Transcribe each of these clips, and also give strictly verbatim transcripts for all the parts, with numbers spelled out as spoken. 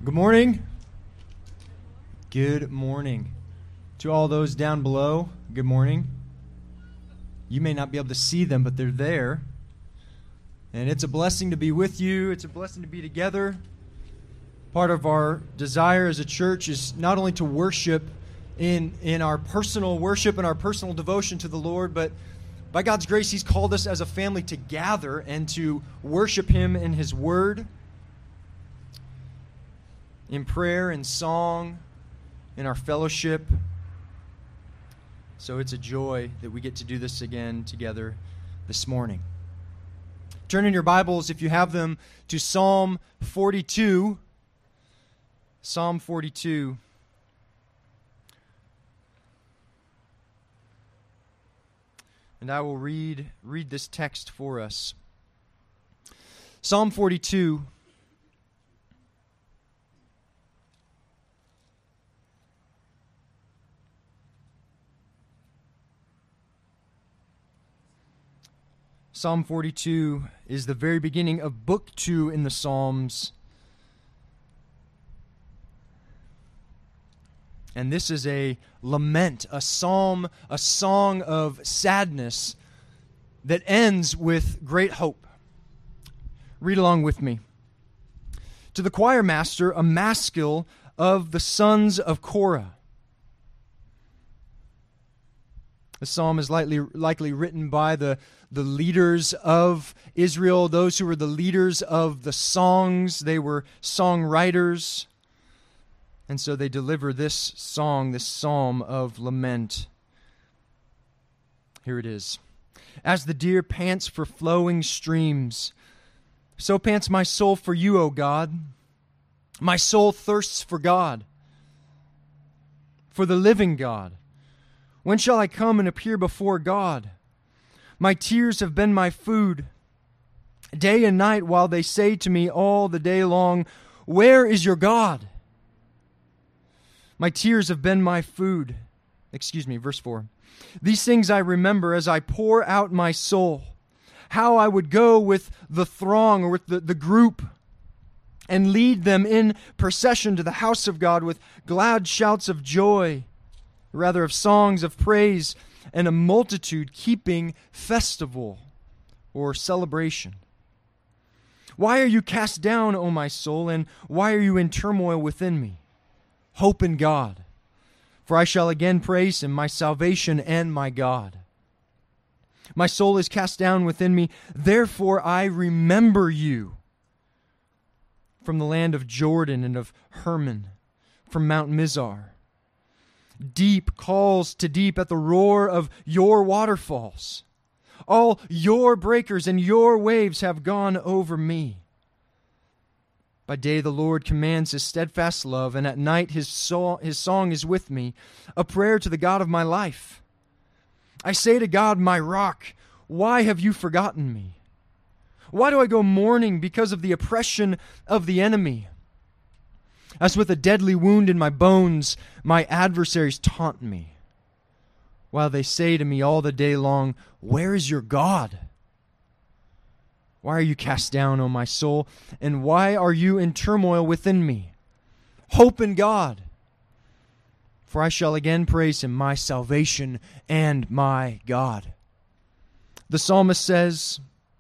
Good morning. Good morning. To all those down below, good morning. You may not be able to see them, but they're there. And it's a blessing to be with you. It's a blessing to be together. Part of our desire as a church is not only to worship in, in our personal worship and our personal devotion to the Lord, but by God's grace, He's called us as a family to gather and to worship Him in His Word, in prayer, in song, in our fellowship. So it's a joy that we get to do this again together this morning. Turn in your Bibles, if you have them, to Psalm forty-two. Psalm forty-two. And I will read, read this text for us. Psalm forty-two. Psalm forty-two is the very beginning of Book two in the Psalms. And this is a lament, a psalm, a song of sadness that ends with great hope. Read along with me. To the choir master, a maskil of the sons of Korah. The psalm is likely, likely written by the, the leaders of Israel, those who were the leaders of the songs. They were songwriters. And so they deliver this song, this psalm of lament. Here it is. As the deer pants for flowing streams, so pants my soul for you, O God. My soul thirsts for God, for the living God. When shall I come and appear before God? My tears have been my food, day and night, while they say to me all the day long, where is your God? My tears have been my food. Excuse me, verse four. These things I remember as I pour out my soul, how I would go with the throng or with the, the group and lead them in procession to the house of God with glad shouts of joy, rather of songs of praise, and a multitude keeping festival or celebration. Why are you cast down, O my soul, and why are you in turmoil within me? Hope in God, for I shall again praise Him, my salvation and my God. My soul is cast down within me, therefore I remember you. From the land of Jordan and of Hermon, from Mount Mizar. Deep calls to deep at the roar of your waterfalls. All your breakers and your waves have gone over me. By day the Lord commands His steadfast love, and at night His, so- his song is with me, a prayer to the God of my life. I say to God, my rock, why have you forgotten me? Why do I go mourning because of the oppression of the enemy? As with a deadly wound in my bones, my adversaries taunt me, while they say to me all the day long, where is your God? Why are you cast down, O my soul, and why are you in turmoil within me? Hope in God, for I shall again praise Him, my salvation and my God. The psalmist says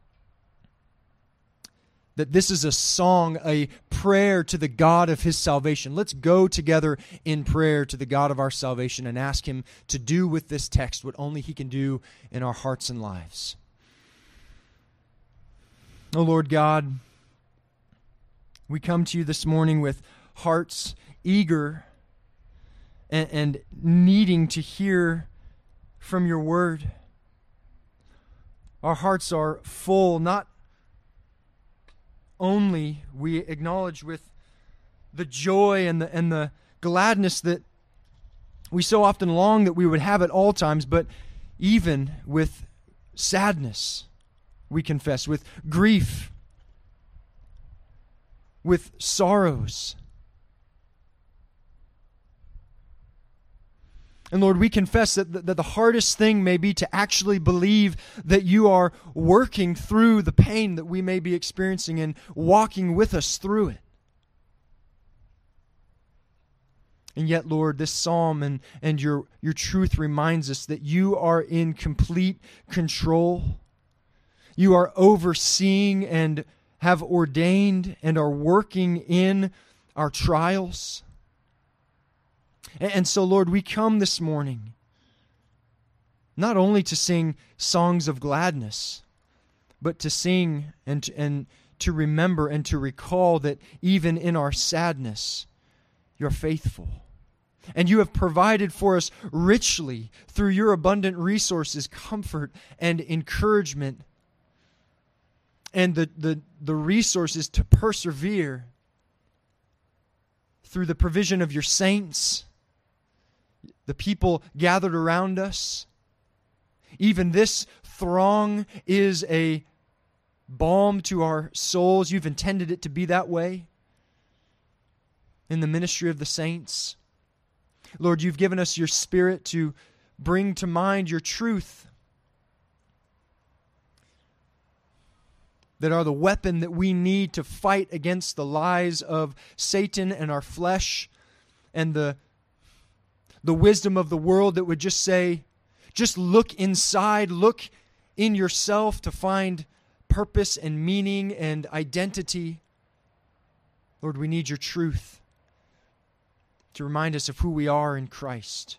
that this is a song, a prayer to the God of his salvation. Let's go together in prayer to the God of our salvation and ask Him to do with this text what only He can do in our hearts and lives. Oh Lord God, we come to You this morning with hearts eager and, and needing to hear from Your word. Our hearts are full, not only we acknowledge with the joy and the and the gladness that we so often long that we would have at all times, but even with sadness, we confess, with grief, with sorrows. And Lord, we confess that the, that the hardest thing may be to actually believe that You are working through the pain that we may be experiencing and walking with us through it. And yet, Lord, this psalm and, and your, your truth reminds us that you are in complete control. You are overseeing and have ordained and are working in our trials. And, and so, Lord, we come this morning not only to sing songs of gladness, but to sing and, and to remember and to recall that even in our sadness, you're faithful. And you have provided for us richly through your abundant resources, comfort and encouragement, and the, the, the resources to persevere through the provision of your saints, the people gathered around us. Even this throng is a balm to our souls. You've intended it to be that way in the ministry of the saints. Lord, you've given us your Spirit to bring to mind your truth that are the weapon that we need to fight against the lies of Satan and our flesh and the, the wisdom of the world that would just say, just look inside, look in yourself to find purpose and meaning and identity. Lord, we need your truth to remind us of who we are in Christ.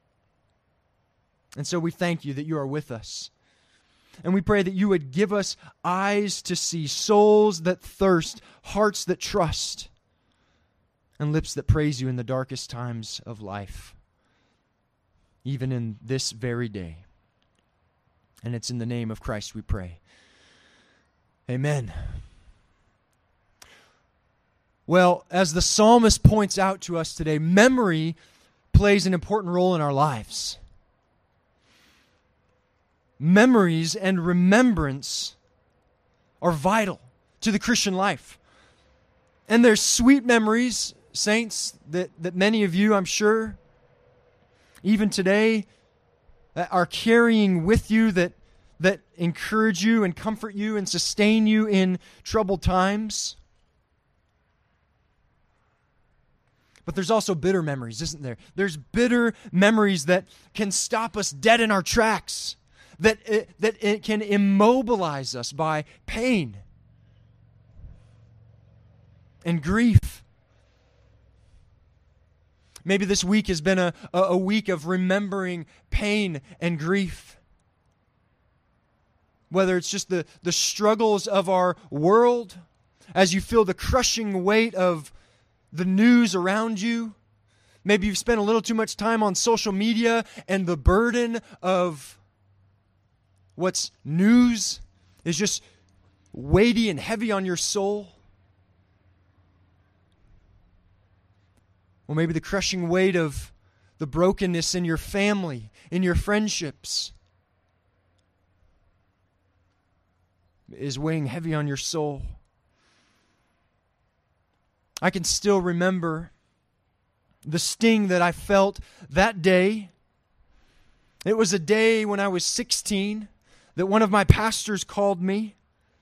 And so we thank you that you are with us. And we pray that you would give us eyes to see, souls that thirst, hearts that trust, and lips that praise you in the darkest times of life, even in this very day. And it's in the name of Christ we pray. Amen. Well, as the psalmist points out to us today, memory plays an important role in our lives. Memories and remembrance are vital to the Christian life. And there's sweet memories, saints, that, that many of you, I'm sure, even today, are carrying with you that, that encourage you and comfort you and sustain you in troubled times. But there's also bitter memories, isn't there? There's bitter memories that can stop us dead in our tracks, that it, that it can immobilize us by pain and grief. Maybe this week has been a, a week of remembering pain and grief. Whether it's just the, the struggles of our world, as you feel the crushing weight of the news around you. Maybe you've spent a little too much time on social media and the burden of what's news is just weighty and heavy on your soul. Or maybe the crushing weight of the brokenness in your family, in your friendships, is weighing heavy on your soul. I can still remember the sting that I felt that day. It was a day when I was sixteen that one of my pastors called me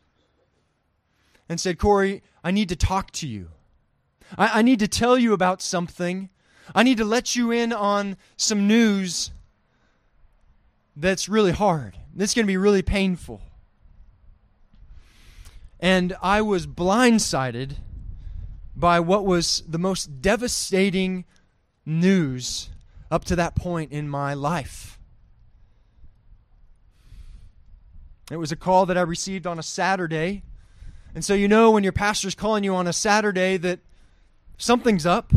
and said, "Corey, I need to talk to you. I, I need to tell you about something. I need to let you in on some news that's really hard. It's going to be really painful." And I was blindsided by what was the most devastating news up to that point in my life. It was a call that I received on a Saturday. And so you know when your pastor's calling you on a Saturday that something's up.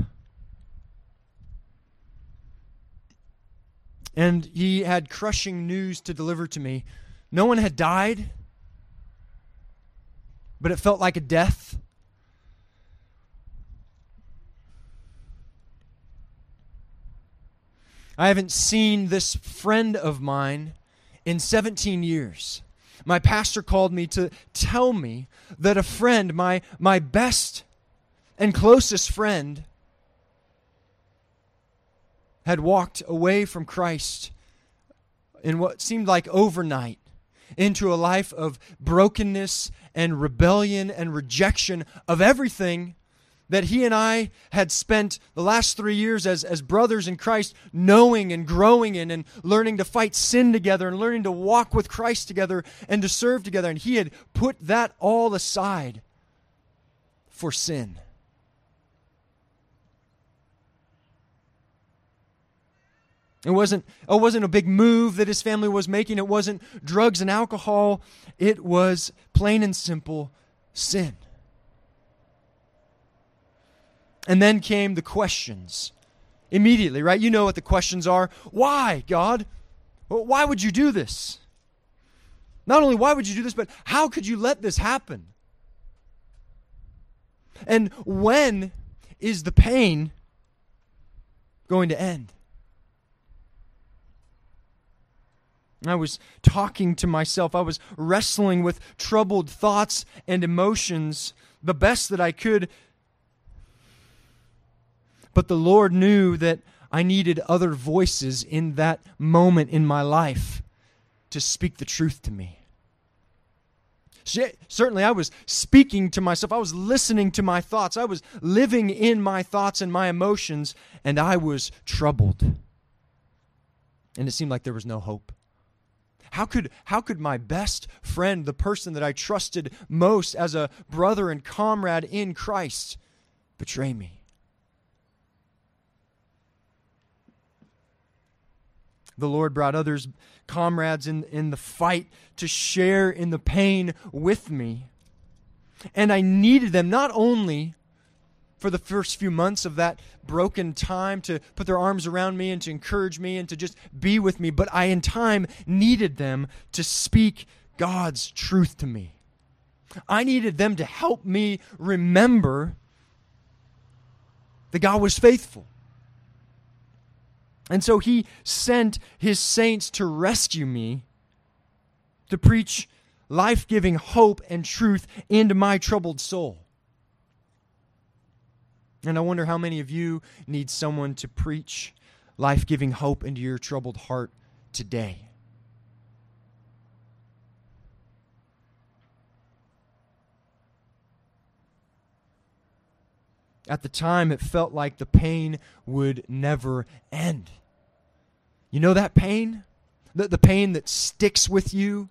And he had crushing news to deliver to me. No one had died, but it felt like a death. I haven't seen this friend of mine in seventeen years. My pastor called me to tell me that a friend, my, my best and closest friend, had walked away from Christ in what seemed like overnight into a life of brokenness and rebellion and rejection of everything that he and I had spent the last three years as, as brothers in Christ knowing and growing in and learning to fight sin together and learning to walk with Christ together and to serve together. And he had put that all aside for sin. It wasn't, it wasn't a big move that his family was making. It wasn't drugs and alcohol. It was plain and simple sin. And then came the questions immediately, right? You know what the questions are. Why, God? Why would you do this? Not only why would you do this, but how could you let this happen? And when is the pain going to end? I was talking to myself. I was wrestling with troubled thoughts and emotions the best that I could. But the Lord knew that I needed other voices in that moment in my life to speak the truth to me. Certainly, I was speaking to myself. I was listening to my thoughts. I was living in my thoughts and my emotions, and I was troubled. And it seemed like there was no hope. How could, how could my best friend, the person that I trusted most as a brother and comrade in Christ, betray me? The Lord brought others, comrades in, in the fight, to share in the pain with me. And I needed them not only for the first few months of that broken time to put their arms around me and to encourage me and to just be with me, but I in time needed them to speak God's truth to me. I needed them to help me remember that God was faithful. And so he sent his saints to rescue me, to preach life-giving hope and truth into my troubled soul. And I wonder how many of you need someone to preach life-giving hope into your troubled heart today. At the time, it felt like the pain would never end. You know that pain? The, the pain that sticks with you?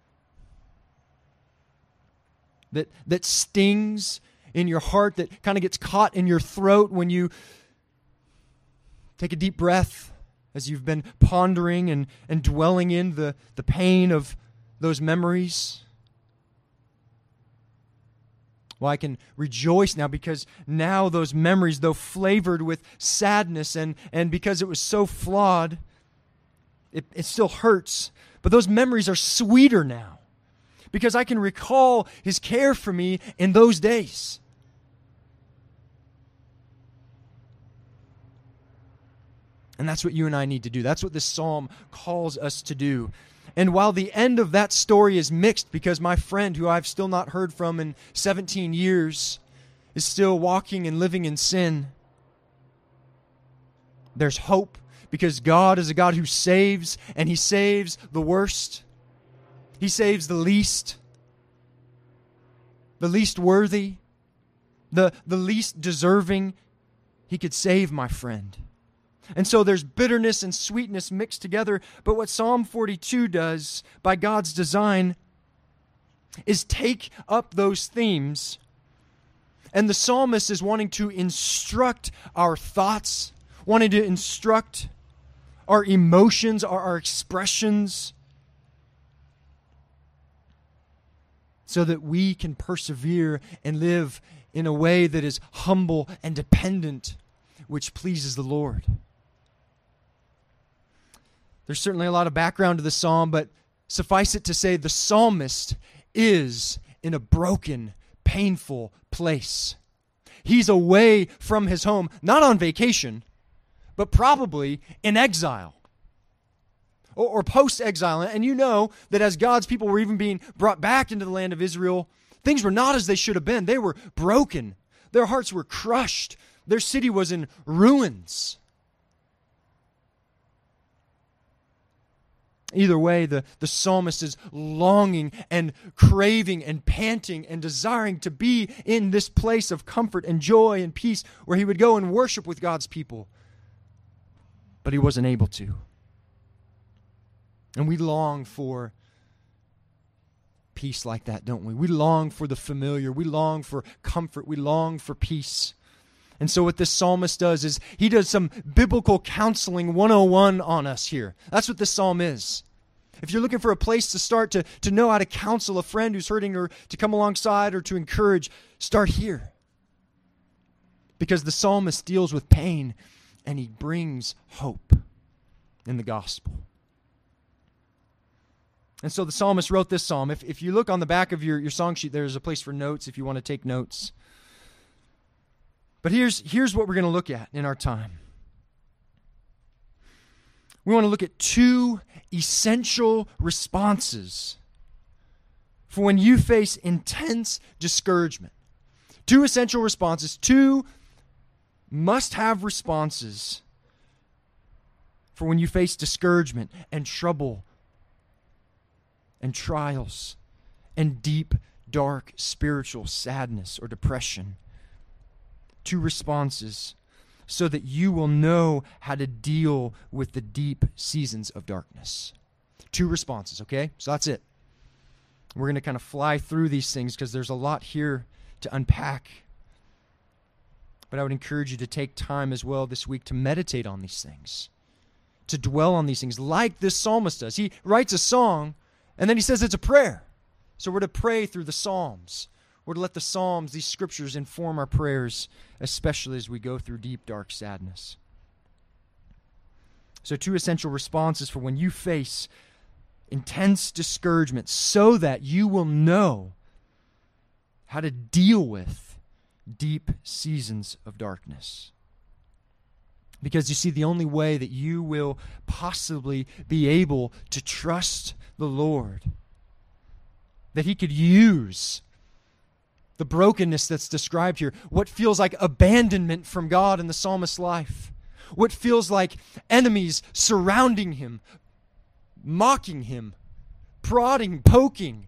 That, that stings in your heart, that kind of gets caught in your throat when you take a deep breath as you've been pondering and, and dwelling in the, the pain of those memories? Well, I can rejoice now because now those memories, though flavored with sadness and, and because it was so flawed, it, it still hurts. But those memories are sweeter now because I can recall his care for me in those days. And that's what you and I need to do. That's what this psalm calls us to do. And while the end of that story is mixed because my friend, who I've still not heard from in seventeen years, is still walking and living in sin, there's hope because God is a God who saves, and he saves the worst. He saves the least, the least worthy, the, the least deserving. He could save my friend. And so there's bitterness and sweetness mixed together. But what Psalm forty-two does, by God's design, is take up those themes. And the psalmist is wanting to instruct our thoughts, wanting to instruct our emotions, our, our expressions, so that we can persevere and live in a way that is humble and dependent, which pleases the Lord. There's certainly a lot of background to the psalm, but suffice it to say the psalmist is in a broken, painful place. He's away from his home, not on vacation, but probably in exile or, or post-exile. And you know that as God's people were even being brought back into the land of Israel, things were not as they should have been. They were broken. Their hearts were crushed. Their city was in ruins. Either way, the, the psalmist is longing and craving and panting and desiring to be in this place of comfort and joy and peace where he would go and worship with God's people. But he wasn't able to. And we long for peace like that, don't we? We long for the familiar. We long for comfort. We long for peace. And so what this psalmist does is he does some biblical counseling one oh one on us here. That's what this psalm is. If you're looking for a place to start to, to know how to counsel a friend who's hurting or to come alongside or to encourage, start here. Because the psalmist deals with pain and he brings hope in the gospel. And so the psalmist wrote this psalm. If, if you look on the back of your, your song sheet, there's a place for notes if you want to take notes. But here's, here's what we're going to look at in our time. We want to look at two essential responses for when you face intense discouragement. Two essential responses, two must-have responses for when you face discouragement and trouble and trials and deep, dark spiritual sadness or depression. Two responses so that you will know how to deal with the deep seasons of darkness. Two responses, okay? So that's it. We're going to kind of fly through these things because there's a lot here to unpack. But I would encourage you to take time as well this week to meditate on these things, to dwell on these things like this psalmist does. He writes a song, and then he says it's a prayer. So we're to pray through the Psalms. We're to let the Psalms, these scriptures, inform our prayers, especially as we go through deep, dark sadness. So two essential responses for when you face intense discouragement so that you will know how to deal with deep seasons of darkness. Because you see, the only way that you will possibly be able to trust the Lord, that He could use the brokenness that's described here, what feels like abandonment from God in the psalmist's life, what feels like enemies surrounding him, mocking him, prodding, poking.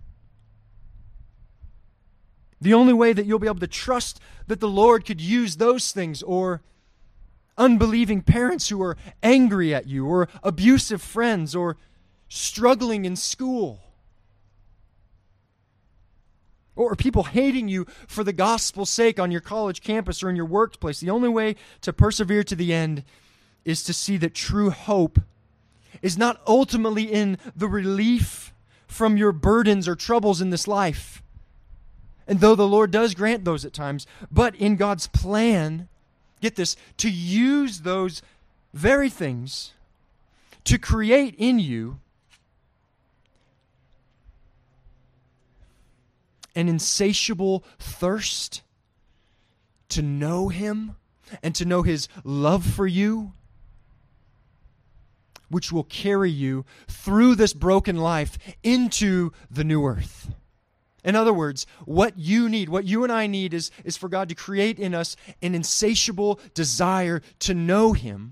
The only way that you'll be able to trust that the Lord could use those things, or unbelieving parents who are angry at you, or abusive friends, or struggling in school, or people hating you for the gospel's sake on your college campus or in your workplace. The only way to persevere to the end is to see that true hope is not ultimately in the relief from your burdens or troubles in this life. And though the Lord does grant those at times, but in God's plan, get this, to use those very things to create in you an insatiable thirst to know Him and to know His love for you, which will carry you through this broken life into the new earth. In other words, what you need, what you and I need is, is for God to create in us an insatiable desire to know Him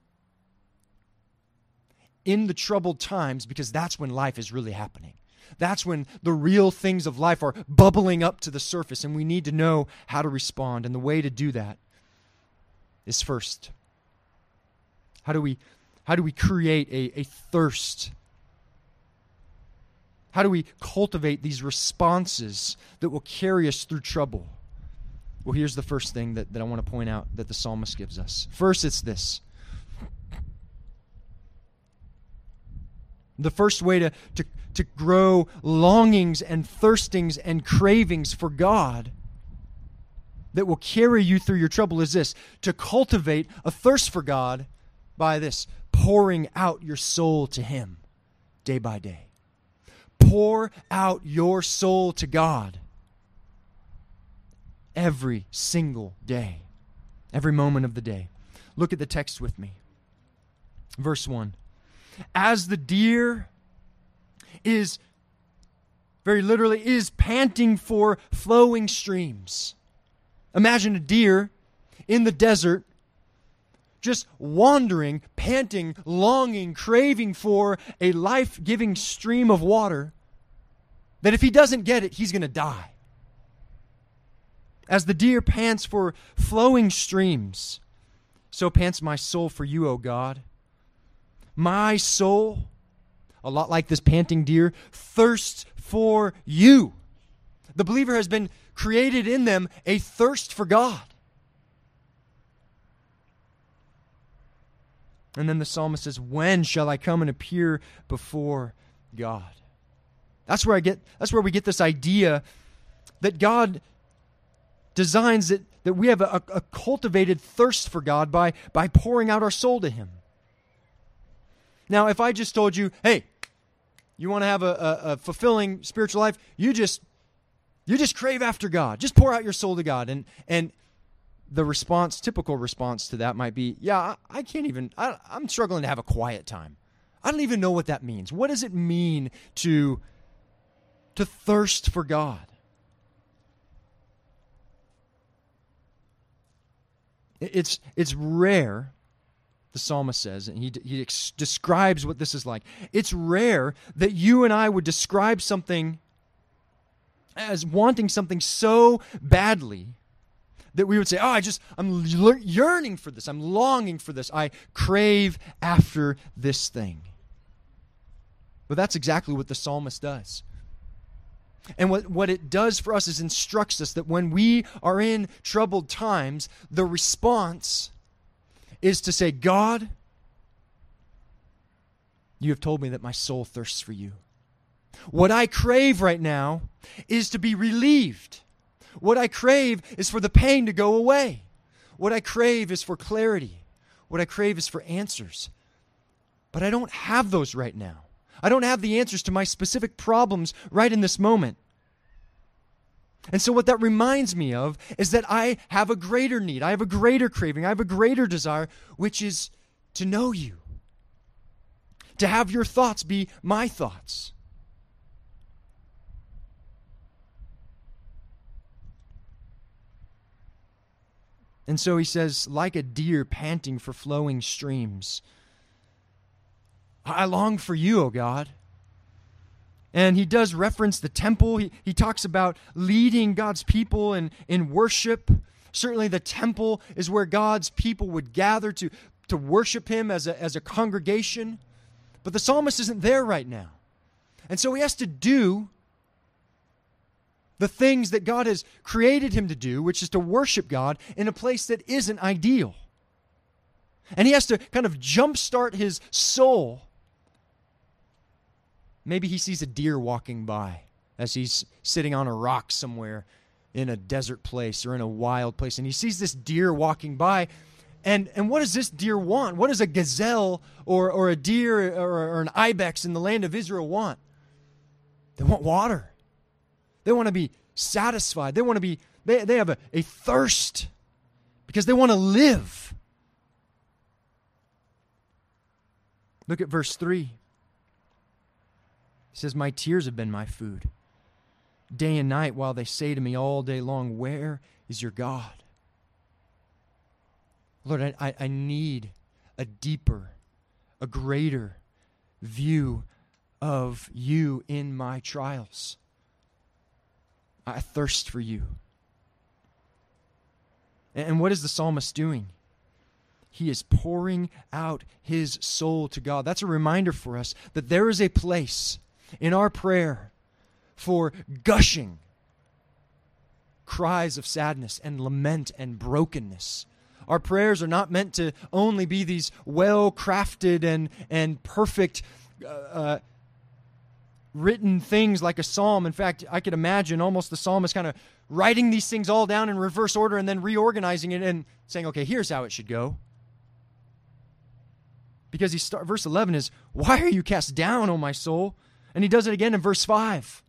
in the troubled times, because that's when life is really happening. That's when the real things of life are bubbling up to the surface, and we need to know how to respond. And the way to do that is first, how do we, how do we create a, a thirst? How do we cultivate these responses that will carry us through trouble? Well, here's the first thing that, that I want to point out that the psalmist gives us. First, it's this. The first way to, to, to grow longings and thirstings and cravings for God that will carry you through your trouble is this: to cultivate a thirst for God by this, pouring out your soul to Him day by day. Pour out your soul to God every single day, every moment of the day. Look at the text with me. Verse one. As the deer is, very literally, is panting for flowing streams. Imagine a deer in the desert just wandering, panting, longing, craving for a life-giving stream of water that if he doesn't get it, he's going to die. As the deer pants for flowing streams, so pants my soul for you, O God. My soul, a lot like this panting deer, thirsts for you. The believer has been created in them a thirst for God. And then the psalmist says, when shall I come and appear before God? That's where I get that's where we get this idea that God designs it, that we have a, a cultivated thirst for God by, by pouring out our soul to Him. Now, if I just told you, hey, you want to have a, a, a fulfilling spiritual life, you just you just crave after God. Just pour out your soul to God. And and the response, typical response to that might be, yeah, I, I can't even, I, I'm struggling to have a quiet time. I don't even know what that means. What does it mean to, to thirst for God? It's, it's rare, the psalmist says, and he, he ex- describes what this is like. It's rare that you and I would describe something as wanting something so badly that we would say, oh, I just, I'm yearning for this. I'm longing for this. I crave after this thing. But that's exactly what the psalmist does. And what, what it does for us is instructs us that when we are in troubled times, the response is to say, God, you have told me that my soul thirsts for you. What I crave right now is to be relieved. What I crave is for the pain to go away. What I crave is for clarity. What I crave is for answers. But I don't have those right now. I don't have the answers to my specific problems right in this moment. And so what that reminds me of is that I have a greater need. I have a greater craving. I have a greater desire, which is to know you. To have your thoughts be my thoughts. And so he says, like a deer panting for flowing streams, I long for you, O God. And he does reference the temple. He, he talks about leading God's people in, in worship. Certainly the temple is where God's people would gather to, to worship him as a, as a congregation. But the psalmist isn't there right now. And so he has to do the things that God has created him to do, which is to worship God in a place that isn't ideal. And he has to kind of jumpstart his soul. Maybe he sees a deer walking by as he's sitting on a rock somewhere in a desert place or in a wild place. And he sees this deer walking by. And, and what does this deer want? What does a gazelle or, or a deer or, or an ibex in the land of Israel want? They want water. They want to be satisfied. They want to be, they, they have a, a thirst because they want to live. Look at verse three. It says, my tears have been my food, day and night, while they say to me all day long, where is your God? Lord, I, I, I need a deeper, a greater view of you in my trials. I thirst for you. And what is the psalmist doing? He is pouring out his soul to God. That's a reminder for us that there is a place in our prayer for gushing cries of sadness and lament and brokenness. Our prayers are not meant to only be these well-crafted and, and perfect uh, uh, written things like a psalm. In fact, I could imagine almost the psalmist kind of writing these things all down in reverse order and then reorganizing it and saying, okay, here's how it should go. Because he start, verse eleven is, why are you cast down, O my soul? And he does it again in verse five.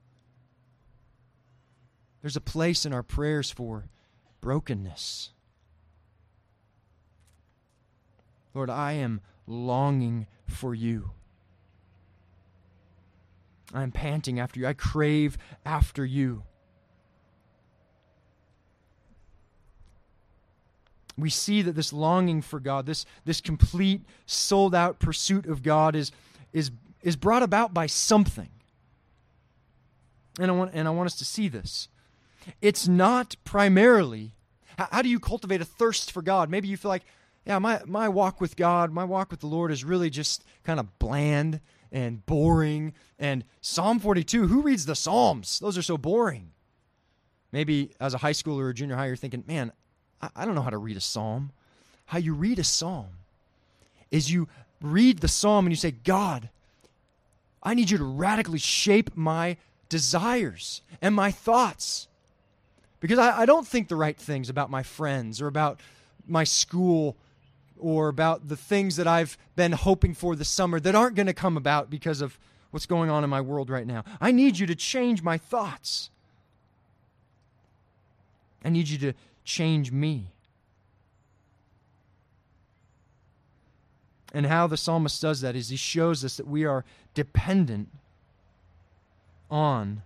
There's a place in our prayers for brokenness. Lord, I am longing for you. I am panting after you. I crave after you. we see that this longing for God, this, this complete, sold-out pursuit of God is, is, is brought about by something. And I want, and I want us to see this. It's not primarily, how, how do you cultivate a thirst for God? Maybe you feel like, yeah, my, my walk with God, my walk with the Lord is really just kind of bland and boring. And Psalm forty-two, who reads the Psalms? Those are so boring. Maybe as a high schooler or junior high, you're thinking, man, I, I don't know how to read a psalm. How you read a psalm is you read the psalm and you say, God, I need you to radically shape my desires and my thoughts. Because I, I don't think the right things about my friends or about my school or about the things that I've been hoping for this summer that aren't going to come about because of what's going on in my world right now. I need you to change my thoughts. I need you to change me. And how the psalmist does that is he shows us that we are dependent on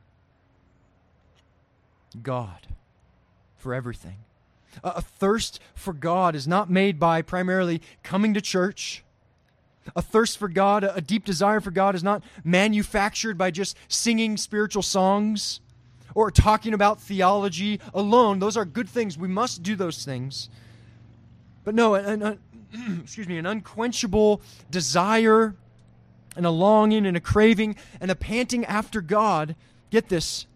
God for everything. A, a thirst for God is not made by primarily coming to church. A thirst for God, a, a deep desire for God is not manufactured by just singing spiritual songs or talking about theology alone. Those are good things. We must do those things. But no, an, an, excuse me, an unquenchable desire and a longing and a craving and a panting after God, get this,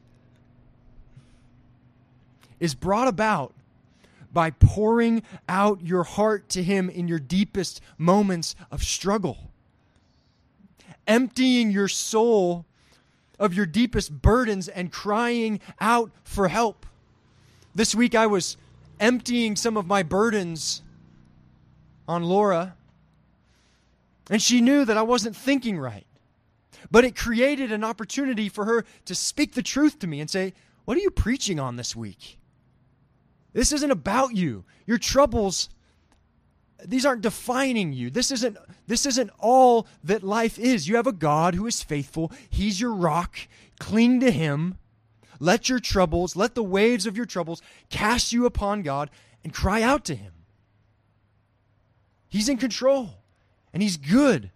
is brought about by pouring out your heart to Him in your deepest moments of struggle. Emptying your soul of your deepest burdens and crying out for help. This week I was emptying some of my burdens on Laura, and she knew that I wasn't thinking right. But it created an opportunity for her to speak the truth to me and say, what are you preaching on this week? This isn't about you. Your troubles, these aren't defining you. This isn't, this isn't all that life is. You have a God who is faithful. He's your rock. Cling to Him. Let your troubles, let the waves of your troubles cast you upon God and cry out to Him. He's in control, and He's good.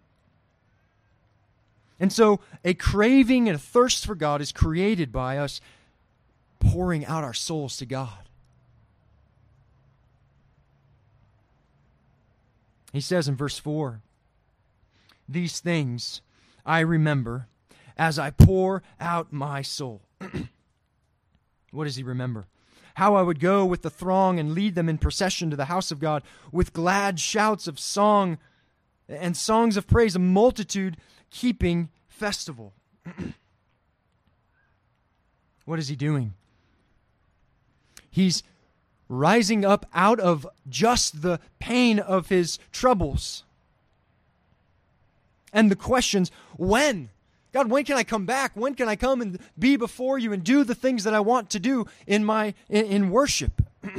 And so a craving and a thirst for God is created by us pouring out our souls to God. He says in verse four, these things I remember as I pour out my soul. What does he remember? How I would go with the throng and lead them in procession to the house of God with glad shouts of song and songs of praise, a multitude keeping festival. What is he doing? He's rising up out of just the pain of his troubles and the questions, when? God, when can I come back? When can I come and be before you and do the things that I want to do in my in, in worship?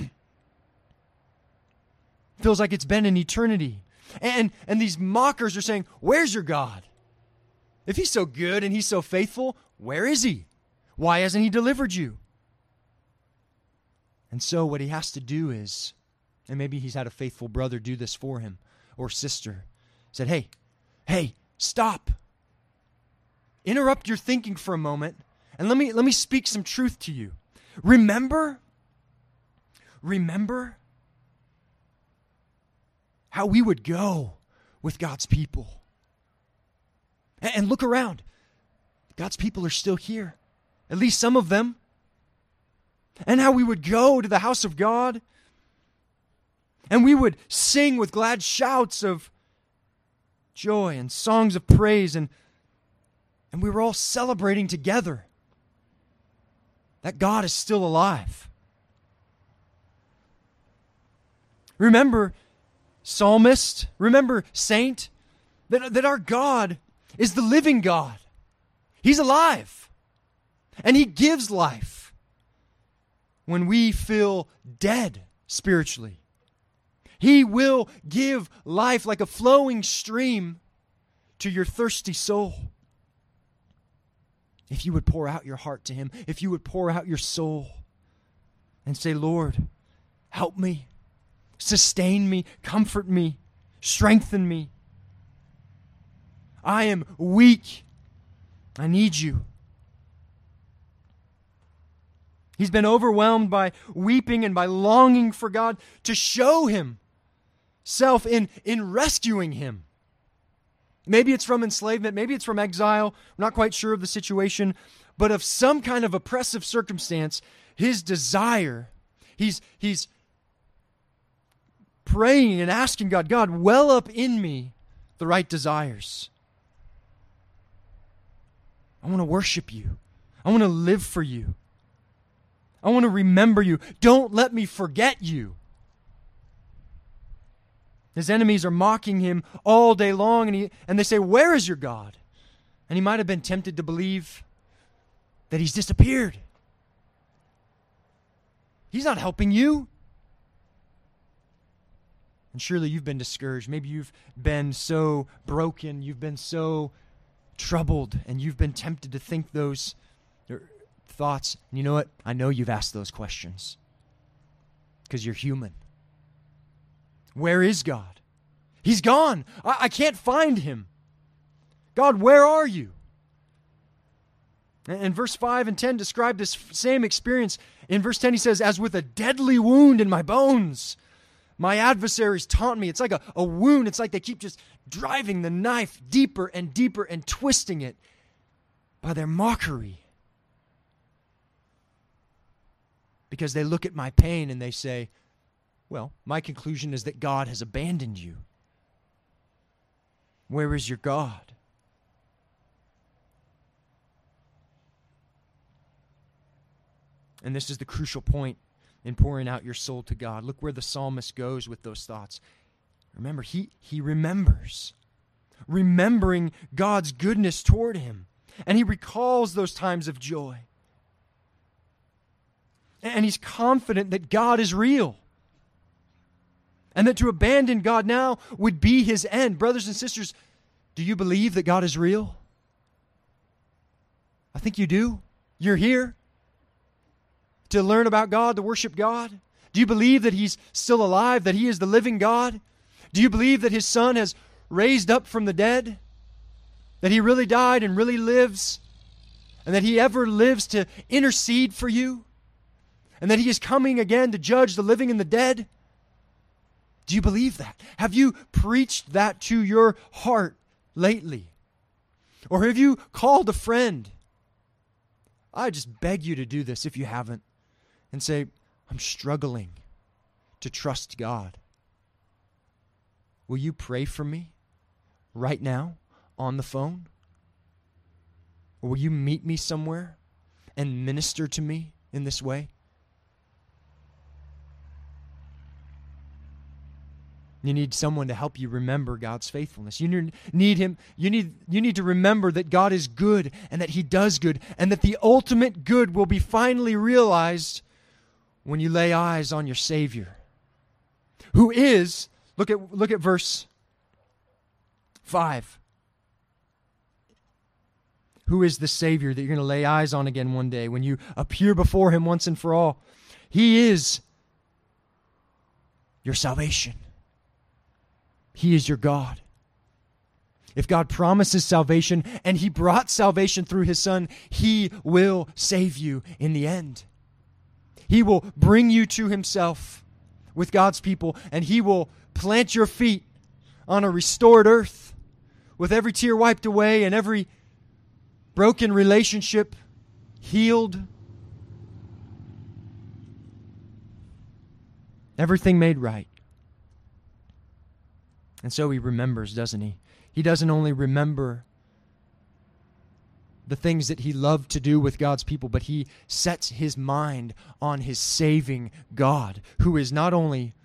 Feels like it's been an eternity. And, and these mockers are saying, where's your God? If He's so good and He's so faithful, where is He? Why hasn't He delivered you? And so what he has to do is, and maybe he's had a faithful brother do this for him, or sister, said, hey, hey, stop. Interrupt your thinking for a moment, and let me let me speak some truth to you. Remember, remember how we would go with God's people. And, and look around. God's people are still here. At least some of them. And how we would go to the house of God, and we would sing with glad shouts of joy and songs of praise, and, and we were all celebrating together that God is still alive. Remember, psalmist, remember, saint, that, that our God is the living God. He's alive, and He gives life when we feel dead spiritually. He will give life like a flowing stream to your thirsty soul. If you would pour out your heart to Him, if you would pour out your soul and say, Lord, help me. sustain me, comfort me, strengthen me. I am weak. I need you. He's been overwhelmed by weeping and by longing for God to show himself in, in rescuing him. Maybe it's from enslavement, maybe it's from exile. I'm not quite sure of the situation, but of some kind of oppressive circumstance, his desire, he's, he's praying and asking God, God, well up in me the right desires. I want to worship you. I want to live for you. I want to remember you. Don't let me forget you. His enemies are mocking him all day long, and, he, and they say, where is your God? And he might have been tempted to believe that he's disappeared. He's not helping you. And surely you've been discouraged. Maybe you've been so broken, you've been so troubled, and you've been tempted to think those thoughts. And you know what? I know you've asked those questions because you're human. Where is God? He's gone. I, I can't find him. God, where are you? And, and verse five and ten describe this same experience. In verse ten he says, as with a deadly wound in my bones, my adversaries taunt me. It's like a, a wound. It's like they keep just driving the knife deeper and deeper and twisting it by their mockery. Because they look at my pain and they say, well, my conclusion is that God has abandoned you. Where is your God? And this is the crucial point in pouring out your soul to God. Look where the psalmist goes with those thoughts. Remember, he, he remembers. Remembering God's goodness toward him. And he recalls those times of joy. And he's confident that God is real. And that to abandon God now would be his end. Brothers and sisters, do you believe that God is real? I think you do. You're here to learn about God, to worship God. Do you believe that he's still alive, that he is the living God? Do you believe that his Son has raised up from the dead? That he really died and really lives? And that he ever lives to intercede for you? And that he is coming again to judge the living and the dead? Do you believe that? Have you preached that to your heart lately? Or have you called a friend? I just beg you to do this if you haven't. And say, I'm struggling to trust God. Will you pray for me right now on the phone? Or will you meet me somewhere and minister to me in this way? You need someone to help you remember God's faithfulness. You need him. You need, you need to remember that God is good and that he does good and that the ultimate good will be finally realized when you lay eyes on your Savior, who is, look at, look at verse five. Who is the Savior that you're going to lay eyes on again one day when you appear before him once and for all? He is your salvation. He is your God. If God promises salvation and he brought salvation through his Son, he will save you in the end. He will bring you to himself with God's people, and he will plant your feet on a restored earth with every tear wiped away and every broken relationship healed. Everything made right. And so he remembers, doesn't he? He doesn't only remember the things that he loved to do with God's people, but he sets his mind on his saving God, who is not only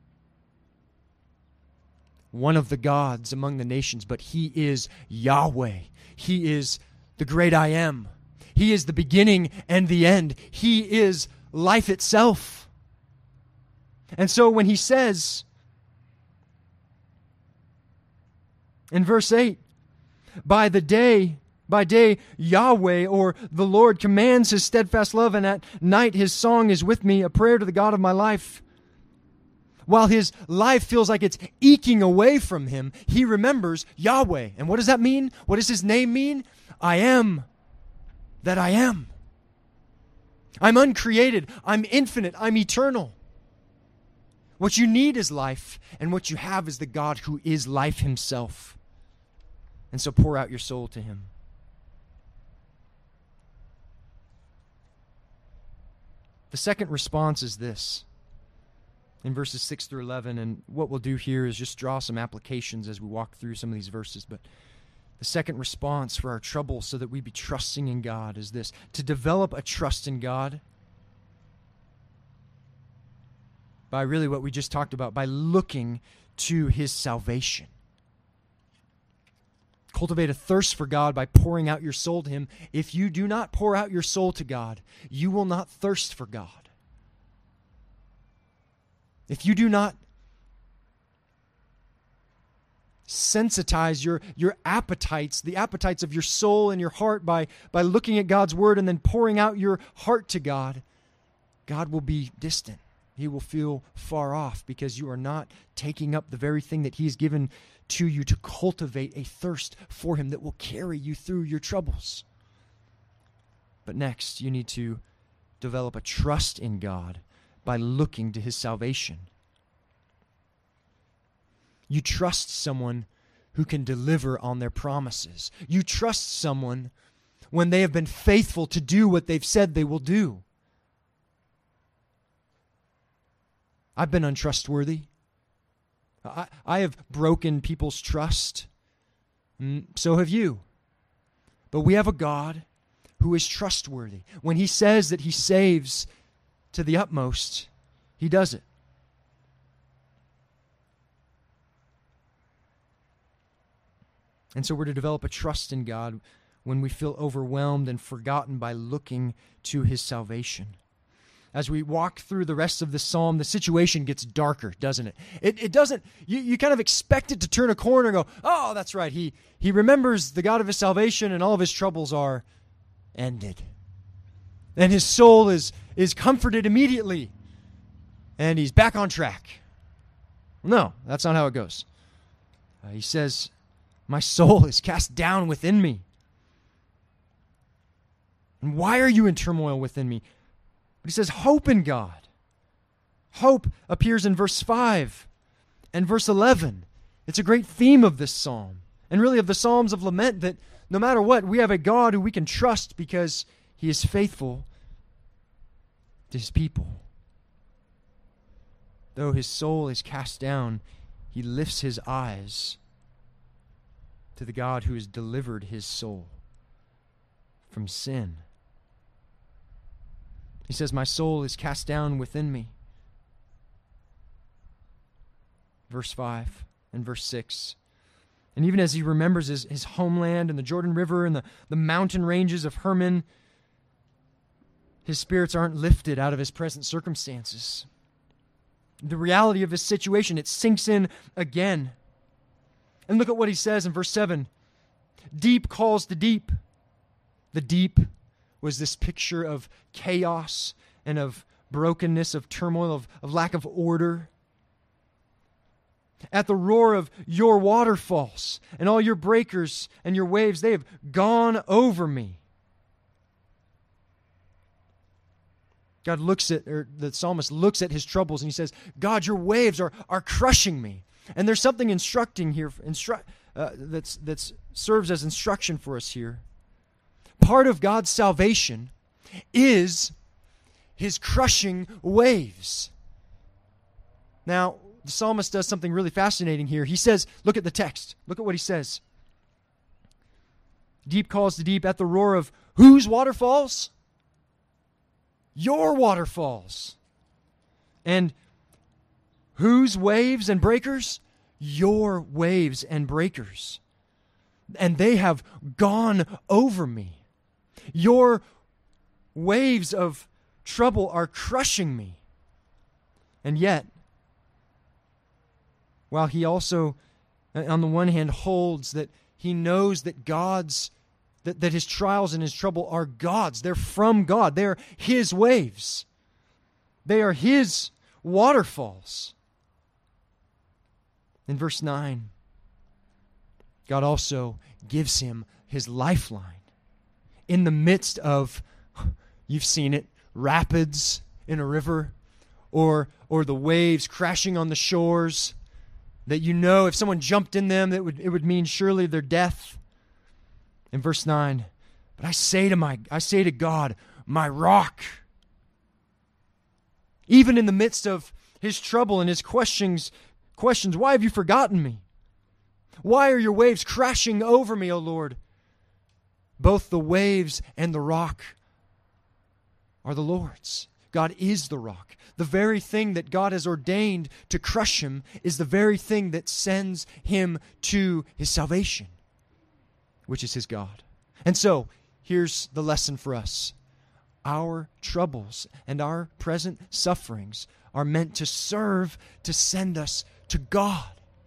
one of the gods among the nations, but he is Yahweh. He is the great I am. He is the beginning and the end. He is life itself. And so when he says in verse eight, by the day, by day Yahweh or the Lord commands his steadfast love, and at night his song is with me, a prayer to the God of my life. While his life feels like it's eking away from him, he remembers Yahweh. And what does that mean? What does his name mean? I am that I am. I'm uncreated. I'm infinite. I'm eternal. What you need is life, and what you have is the God who is life himself. And so pour out your soul to him. The second response is this. In verses six through eleven, and what we'll do here is just draw some applications as we walk through some of these verses, but the second response for our trouble so that we be trusting in God is this: to develop a trust in God by really what we just talked about, by looking to his salvation. Cultivate a thirst for God by pouring out your soul to him. If you do not pour out your soul to God, you will not thirst for God. If you do not sensitize your, your appetites, the appetites of your soul and your heart by, by looking at God's word and then pouring out your heart to God, God will be distant. He will feel far off because you are not taking up the very thing that he has given to you to cultivate a thirst for him that will carry you through your troubles. But next, you need to develop a trust in God by looking to his salvation. You trust someone who can deliver on their promises. You trust someone when they have been faithful to do what they've said they will do. I've been untrustworthy. I, I have broken people's trust. So have you. But we have a God who is trustworthy. When he says that he saves to the utmost, he does it. And so we're to develop a trust in God when we feel overwhelmed and forgotten by looking to his salvation. As we walk through the rest of the psalm, the situation gets darker, doesn't it? It, it doesn't, you, you kind of expect it to turn a corner and go, oh, that's right, he, he remembers the God of his salvation and all of his troubles are ended. And his soul is, is comforted immediately. And he's back on track. No, that's not how it goes. Uh, he says, my soul is cast down within me. And why are you in turmoil within me? But he says, hope in God. Hope appears in verse five and verse eleven. It's a great theme of this psalm, and really of the Psalms of Lament, that no matter what, we have a God who we can trust because he is faithful to his people. Though his soul is cast down, he lifts his eyes to the God who has delivered his soul from sin. He says, my soul is cast down within me. Verse five and verse six. And even as he remembers his, his homeland and the Jordan River and the, the mountain ranges of Hermon, his spirits aren't lifted out of his present circumstances. The reality of his situation, it sinks in again. And look at what he says in verse seven. Deep calls to deep. The deep was this picture of chaos and of brokenness, of turmoil, of, of lack of order. At the roar of your waterfalls and all your breakers and your waves, they have gone over me. God looks at, or the psalmist looks at his troubles and he says, God, your waves are, are crushing me. And there's something instructing here, instru- uh, that's that's serves as instruction for us here. Part of God's salvation is his crushing waves. Now, the psalmist does something really fascinating here. He says, look at the text. Look at what he says. Deep calls to deep at the roar of whose waterfalls? Your waterfalls. And whose waves and breakers? Your waves and breakers. And they have gone over me. Your waves of trouble are crushing me. And yet, while he also, on the one hand, holds that he knows that God's, that, that his trials and his trouble are God's. They're from God. They're his waves. They are his waterfalls. In verse nine, God also gives him his lifeline. In the midst of, you've seen it, rapids in a river, or or the waves crashing on the shores, that you know if someone jumped in them, it would it would mean surely their death. In verse nine, but I say to my I say to God, my rock. Even in the midst of his trouble and his questions, questions, why have you forgotten me? Why are your waves crashing over me, O Lord? Both the waves and the rock are the Lord's. God is the rock. The very thing that God has ordained to crush him is the very thing that sends him to his salvation, which is his God. And so, here's the lesson for us. Our troubles and our present sufferings are meant to serve to send us to God.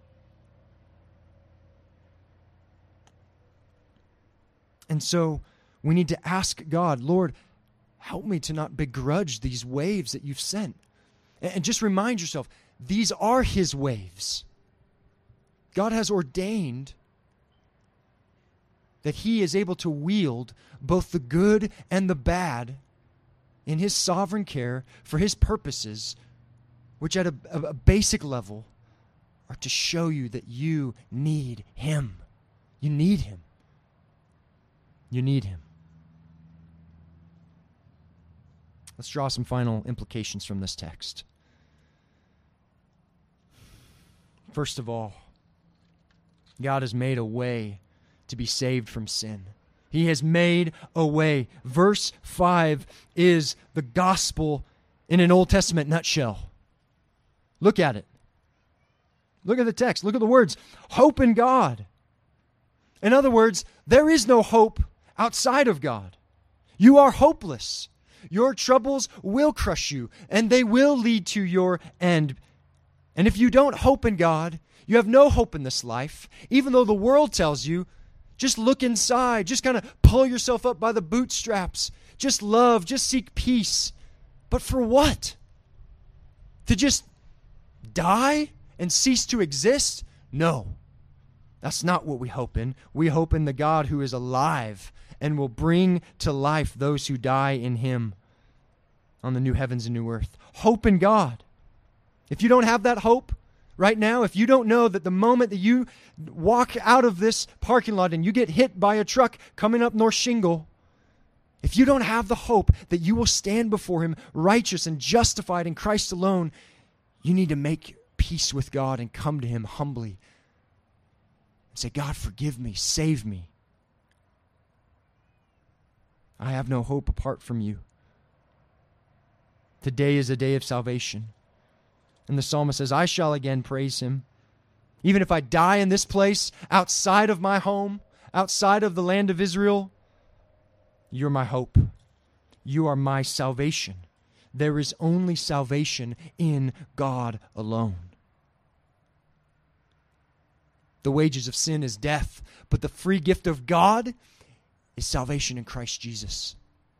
And so we need to ask God, Lord, help me to not begrudge these waves that you've sent. And just remind yourself, these are his waves. God has ordained that he is able to wield both the good and the bad in his sovereign care for his purposes, which at a, a basic level are to show you that you need him. You need him. You need him. Let's draw some final implications from this text. First of all, God has made a way to be saved from sin. He has made a way. Verse five is the gospel in an Old Testament nutshell. Look at it. Look at the text. Look at the words. Hope in God. In other words, there is no hope outside of God. You are hopeless. Your troubles will crush you, and they will lead to your end. And if you don't hope in God, you have no hope in this life, even though the world tells you, just look inside, just kind of pull yourself up by the bootstraps, just love, just seek peace. But for what? To just die and cease to exist? No, that's not what we hope in. We hope in the God who is alive and will bring to life those who die in him on the new heavens and new earth. Hope in God. If you don't have that hope right now, if you don't know that the moment that you walk out of this parking lot and you get hit by a truck coming up North Shingle, if you don't have the hope that you will stand before him righteous and justified in Christ alone, you need to make peace with God and come to him humbly and say, God, forgive me, save me. I have no hope apart from you. Today is a day of salvation. And the psalmist says, I shall again praise him. Even if I die in this place, outside of my home, outside of the land of Israel, you're my hope. You are my salvation. There is only salvation in God alone. The wages of sin is death, but the free gift of God is salvation in Christ Jesus.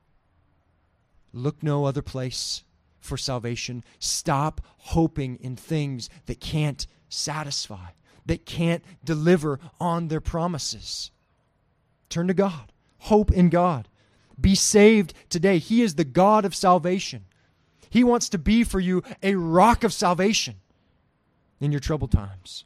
Look no other place for salvation. Stop hoping in things that can't satisfy, that can't deliver on their promises. Turn to God. Hope in God. Be saved today. He is the God of salvation. He wants to be for you a rock of salvation in your troubled times.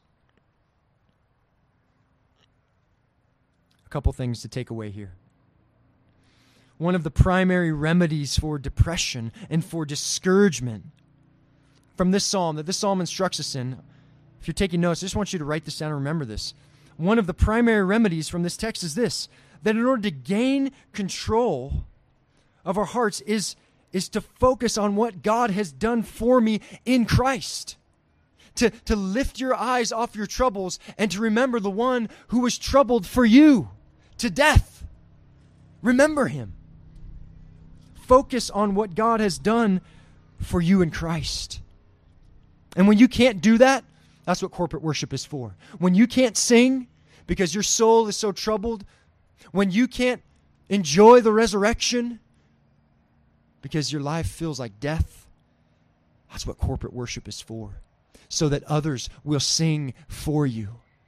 A couple things to take away here. One of the primary remedies for depression and for discouragement from this psalm, that this psalm instructs us in, if you're taking notes, I just want you to write this down and remember this. One of the primary remedies from this text is this, that in order to gain control of our hearts is, is to focus on what God has done for me in Christ. To, to lift your eyes off your troubles and to remember the one who was troubled for you to death. Remember him. Focus on what God has done for you in Christ. And when you can't do that, that's what corporate worship is for. When you can't sing because your soul is so troubled, when you can't enjoy the resurrection because your life feels like death, that's what corporate worship is for. so that others will sing for you.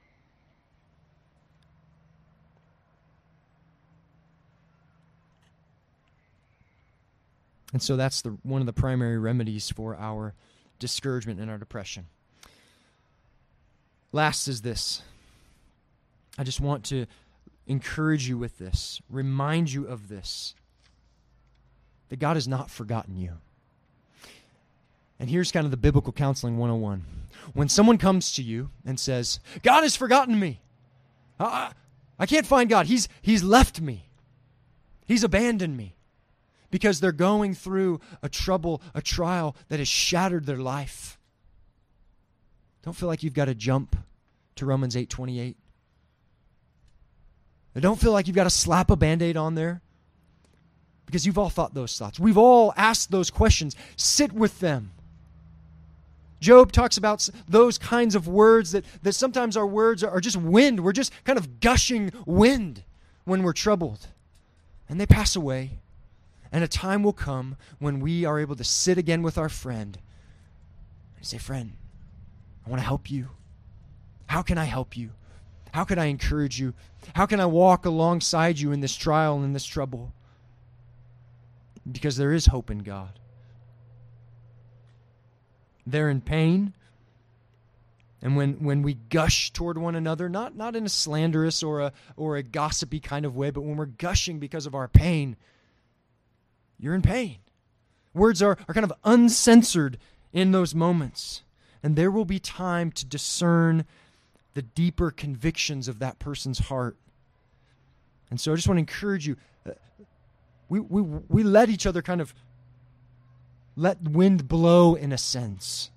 And so that's the one of the primary remedies for our discouragement and our depression. Last is this. I just want to encourage you with this, remind you of this, that God has not forgotten you. And here's kind of the biblical counseling one oh one. When someone comes to you and says, God has forgotten me. I, I can't find God. He's, he's left me. He's abandoned me. Because they're going through a trouble, a trial that has shattered their life. Don't feel like you've got to jump to Romans eight twenty-eight. Don't feel like you've got to slap a Band-Aid on there. Because you've all thought those thoughts. We've all asked those questions. Sit with them. Job talks about those kinds of words that, that sometimes our words are just wind. We're just kind of gushing wind when we're troubled. And they pass away. And a time will come when we are able to sit again with our friend and say, friend, I want to help you. How can I help you? How can I encourage you? How can I walk alongside you in this trial and in this trouble? Because there is hope in God. They're in pain. And when, when we gush toward one another, not, not in a slanderous or a, or a gossipy kind of way, but when we're gushing because of our pain, you're in pain. Words are, are kind of uncensored in those moments. And there will be time to discern the deeper convictions of that person's heart. And so I just want to encourage you. Uh, we, we, we let each other kind of let wind blow in a sense.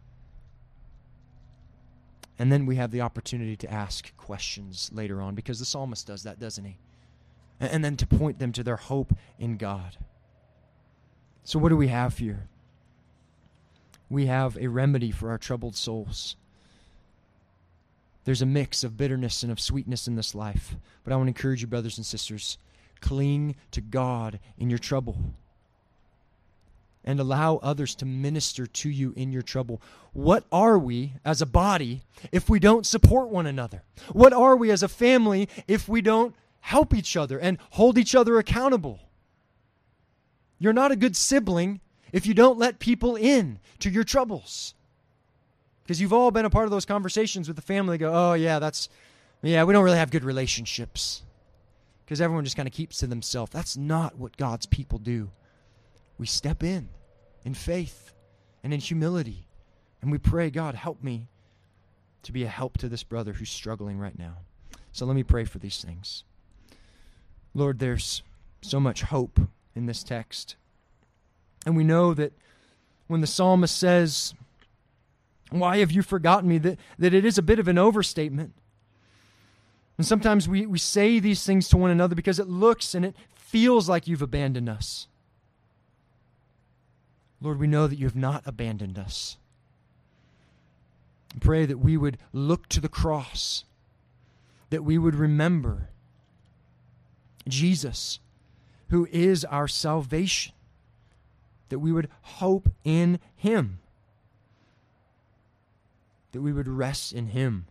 And then we have the opportunity to ask questions later on, because the psalmist does that, doesn't he? And, and then to point them to their hope in God. So what do we have here? We have a remedy for our troubled souls. There's a mix of bitterness and of sweetness in this life. But I want to encourage you, brothers and sisters, cling to God in your trouble. And allow others to minister to you in your trouble. What are we as a body if we don't support one another? What are we as a family if we don't help each other and hold each other accountable? You're not a good sibling if you don't let people in to your troubles. Because you've all been a part of those conversations with the family. Go, oh yeah, that's, yeah, we don't really have good relationships. Because everyone just kind of keeps to themselves. That's not what God's people do. We step in, in faith and in humility. And we pray, God, help me to be a help to this brother who's struggling right now. So let me pray for these things. Lord, there's so much hope in this text. And we know that when the psalmist says, why have you forgotten me? That, that it is a bit of an overstatement. And sometimes we, we say these things to one another because it looks and it feels like you've abandoned us. Lord, we know that you have not abandoned us. I pray that we would look to the cross, that we would remember Jesus, who is our salvation, that we would hope in him, that we would rest in him,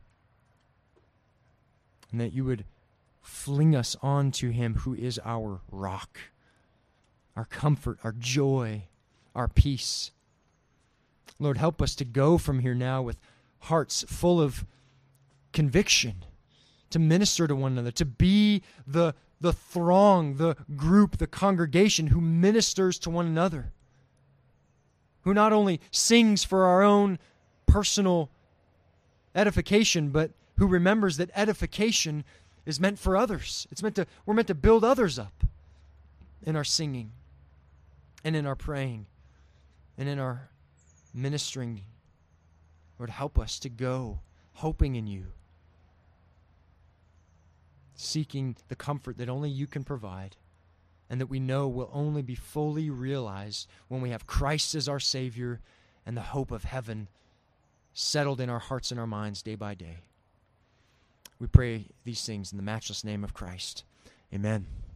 and that you would fling us onto him who is our rock, our comfort, our joy, our peace. Lord, help us to go from here now with hearts full of conviction, to minister to one another, to be the, the throng, the group, the congregation who ministers to one another, who not only sings for our own personal edification, but who remembers that edification is meant for others. It's meant to, we're meant to build others up in our singing and in our praying and in our ministering. Lord, help us to go hoping in you, seeking the comfort that only you can provide, and that we know will only be fully realized when we have Christ as our Savior and the hope of heaven settled in our hearts and our minds day by day. We pray these things in the matchless name of Christ. Amen.